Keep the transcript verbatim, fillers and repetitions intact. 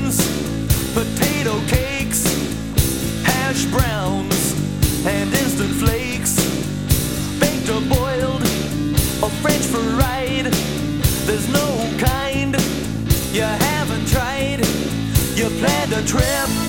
buns, potato cakes, hash browns, and instant flakes, baked or boiled, or French fried. There's no kind you haven't tried. You planned a trip